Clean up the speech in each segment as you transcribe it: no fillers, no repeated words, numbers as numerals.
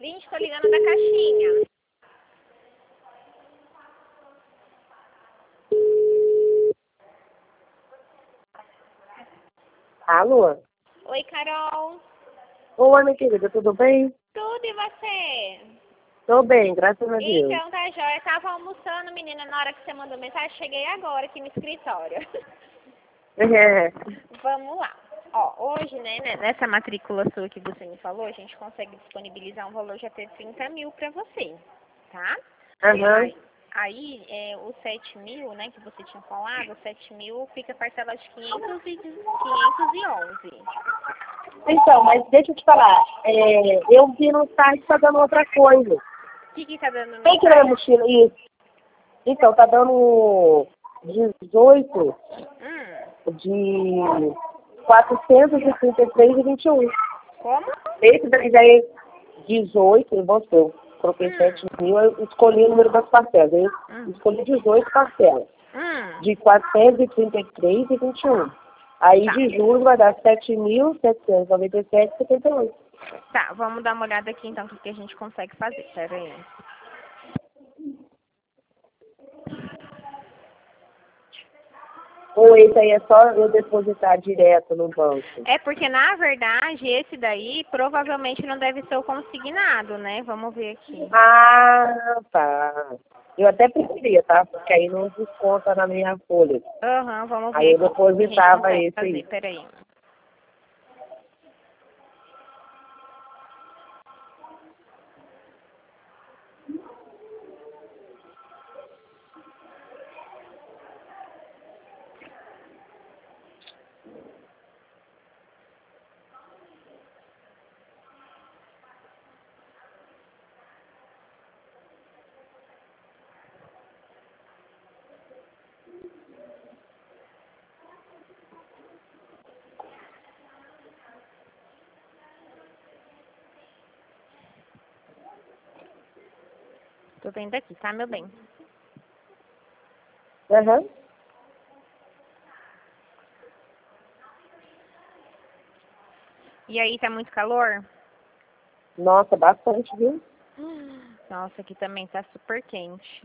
Gente, tô ligando da caixinha. Alô? Oi, Carol. Oi, minha querida, tudo bem? Tudo e você? Tô bem, graças a Deus. Então, tá jóia. Eu tava almoçando, menina, na hora que você mandou mensagem. Cheguei agora aqui no escritório. É. Vamos lá. Ó, hoje, né, nessa matrícula sua que você me falou, a gente consegue disponibilizar um valor de até 30 mil pra você, tá? Aham. Aí os 7 mil, né, que você tinha falado, 7 mil fica parcela de 511. Então, mas deixa eu te falar. Eu vi no site tá dando outra coisa. O que tá dando no Tem que na site? mochila isso. Então, tá dando 18 de 433,21. Como? Esse daí já é 18, e você. Coloquei 7 mil, eu escolhi o número das parcelas. Eu escolhi 18 parcelas. De 433,21. Aí Tá. de juros vai dar 7.797,78. Tá, vamos dar uma olhada aqui então, o que a gente consegue fazer. Pera aí. Ou esse aí é só eu depositar direto no banco? É porque, na verdade, esse daí provavelmente não deve ser o consignado, né? Vamos ver aqui. Ah, tá. Eu até preferia, tá? Porque aí não desconta na minha folha. Aham, vamos ver Aí eu aqui o que a gente depositava consegue esse fazer. aí. Pera aí. Tô vendo aqui, tá, meu bem? Aham. E aí, tá muito calor? Nossa, bastante, viu? Nossa, aqui também tá super quente.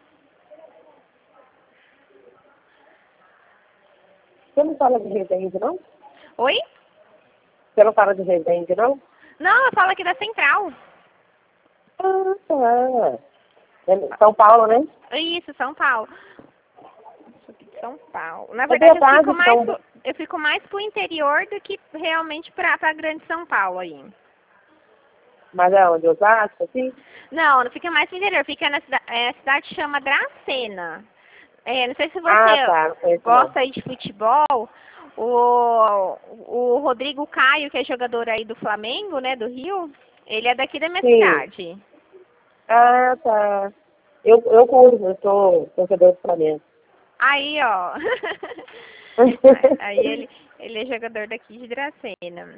Você não fala de Resende, não? Oi? Você não fala de Resende, não? Não, eu falo aqui da Central. Ah, tá. É São Paulo, né? Isso, São Paulo. Isso aqui de São Paulo. Na É verdade, verdade, então. eu fico mais pro interior do que realmente pra grande São Paulo aí. Mas é onde? Osasco, assim? Não, não fica mais no interior, fica na a cidade chama Dracena. Não sei se Ah, você tá. Não conheço, não. gosta aí de futebol. O Rodrigo Caio, que é jogador aí do Flamengo, né, do Rio, ele é daqui da minha Sim. cidade. Ah, tá. Eu curto, eu sou torcedor do Flamengo. Aí, ó. Aí ele é jogador daqui de Dracena.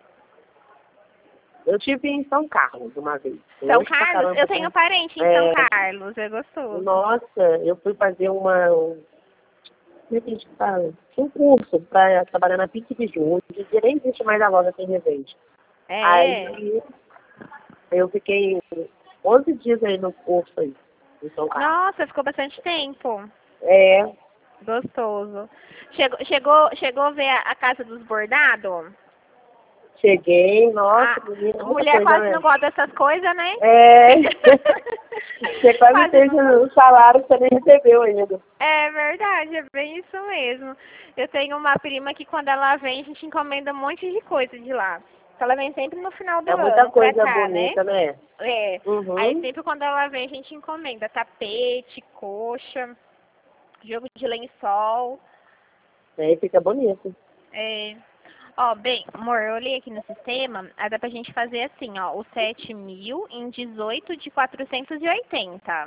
Eu tive em São Carlos uma vez. São Longe pra Carlos? caramba. Eu tenho parente em São Carlos, é gostoso. Nossa, eu fui fazer como é que a gente fala? Um curso para trabalhar na Pique de Junho. Que nem existe mais a loja aqui em Resende. É. Aí eu fiquei 11 dias aí no curso aí, em São Carlos. Nossa, ficou bastante tempo. É, Gostoso. Chegou a ver a Casa dos Bordados? cheguei, nossa, A menina, muita mulher coisa, quase né? não gosta dessas coisas, né? É, você quase Quase fez não gosta. o salário que você nem recebeu ainda. É verdade, é bem isso mesmo. Eu tenho uma prima que quando ela vem, a gente encomenda um monte de coisa de lá. Ela vem sempre no final do É muita ano pra coisa cá, né? bonita, né? É. Aí Uhum. sempre quando ela vem, a gente encomenda tapete, coxa, jogo de lençol. Aí fica bonito. É. Ó, bem, amor, eu olhei aqui no sistema, aí dá pra gente fazer assim, ó, o 7 mil em 18 de 480.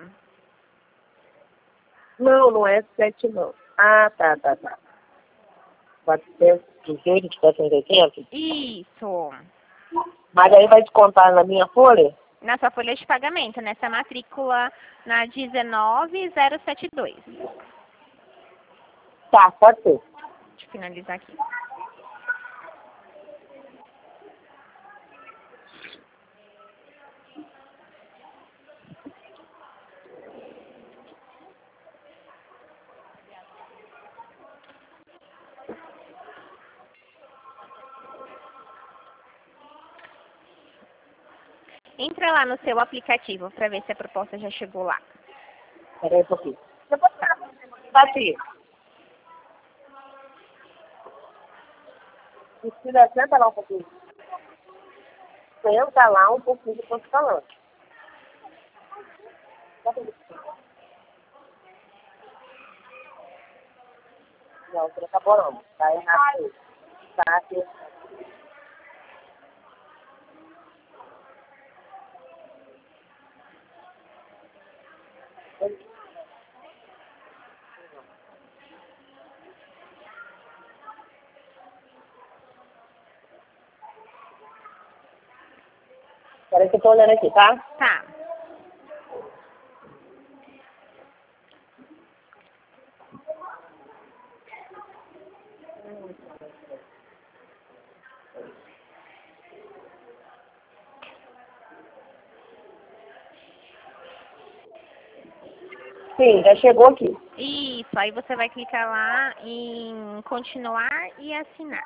Não, não é 7 não. Ah, tá. 418 de 480. Isso. Mas aí vai descontar na minha folha? Na sua folha de pagamento, nessa matrícula na 19072. Tá, pode ser. Deixa eu finalizar aqui. Entra lá no seu aplicativo para ver se a proposta já chegou lá. Peraí um pouquinho. Tati. Precisa senta lá um pouquinho. Senta lá um pouquinho depois falando. Não, você não acabou não. Tá errado aí. Tá aqui. Peraí que eu tô olhando aqui, tá? Tá. Sim, já chegou aqui. Isso, aí você vai clicar lá em continuar e assinar.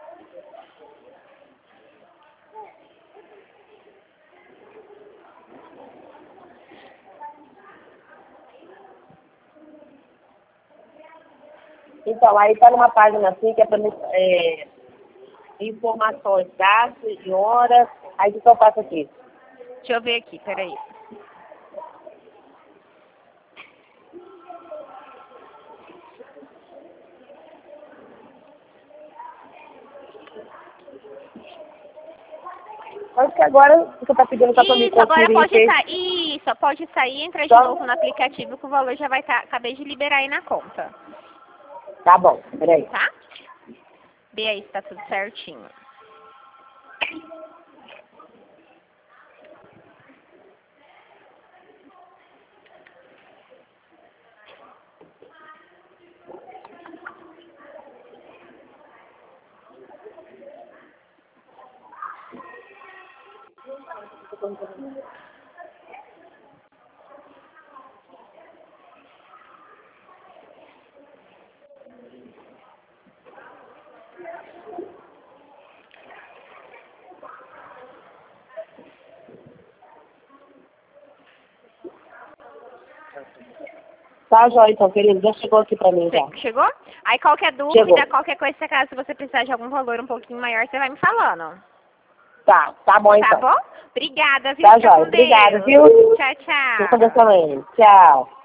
Então, aí tá numa página assim que é para informações, gastos e horas. Aí o que eu faço aqui? Deixa eu ver aqui, peraí. Acho que agora você tá pedindo pra mim Isso, agora conferir. pode sair. Isso, pode sair e entrar de Só? novo no aplicativo que o valor já vai estar. Acabei de liberar aí na conta. Tá bom, peraí. Tá? Vê aí se tá tudo certinho. Tá, Jó, então, querido, já chegou aqui pra mim já. Chegou? Aí qualquer dúvida, Chegou. qualquer coisa, se você precisar de algum valor um pouquinho maior, você vai me falando. Tá bom então. Tá bom? Obrigada, viu? Tá, Fica Jó, com obrigada, Deus. viu? Tchau, Fica com tchau. Deus também. Tchau.